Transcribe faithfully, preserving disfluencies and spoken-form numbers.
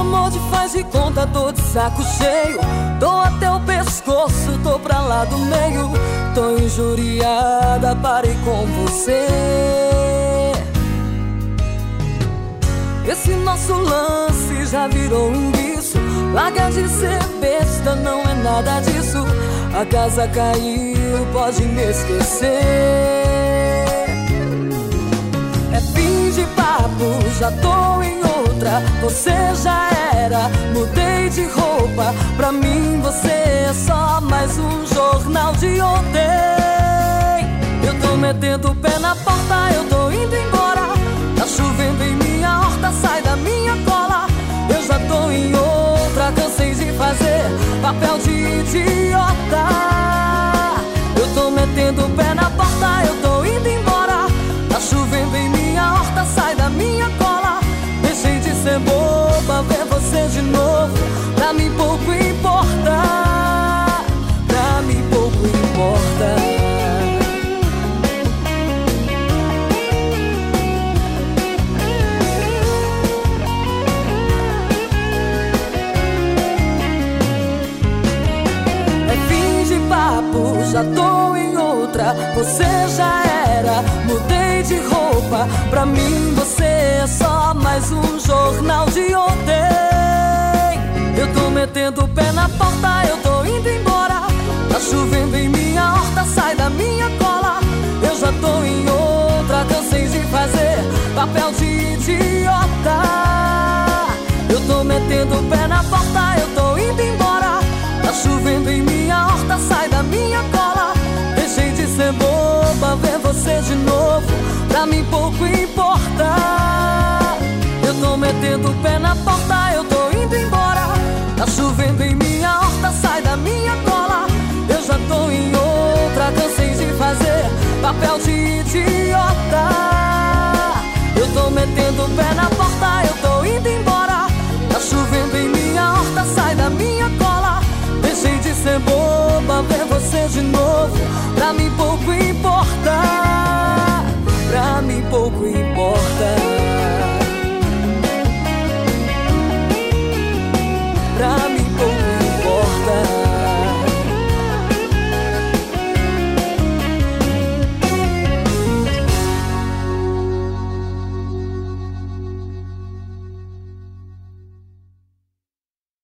amor de faz de conta, tô de saco cheio. Tô até o pescoço, tô pra lá do meio. Tô injuriada, parei com você. Esse nosso lance já virou um vício. Larga de ser besta, não é nada disso. A casa caiu, pode me esquecer. É fim de papo, já tô em outra. Você já era, mudei de roupa. Pra mim você é só mais um jornal de ontem. Eu tô metendo o pé na porta, eu tô indo embora. Tá chovendo em minha horta, sai da minha cola. Eu já tô em outra, cansei de fazer papel de idiota. Eu tô metendo o pé na porta, eu tô indo embora. Tá chovendo em minha horta, sai da minha cola. Deixei de ser boba, ver você de novo. Pra mim pouco importa, pra mim pouco importa. Já tô em outra, você já era, mudei de roupa. Pra mim você é só mais um jornal de ontem. Eu tô metendo o pé na porta, eu tô indo embora. Tá chovendo em minha horta, sai da minha cola. Eu já tô em outra, cansei de fazer papel de idiota. Eu tô metendo o pé na porta, eu tô indo embora. Tá chovendo em minha horta, sai da minha cola. Deixei de ser boba, ver você de novo. Pra mim pouco importa. Eu tô metendo o pé na porta, eu tô indo embora. Tá chovendo em minha horta, sai da minha cola. Eu já tô em outra, cansei de fazer papel de idiota. Eu tô metendo o pé na porta, eu tô indo embora. Tá chovendo em minha horta, sai da minha cola. Deixei de ser boba, ver você de novo. Pra mim pouco importa, pra mim pouco importa.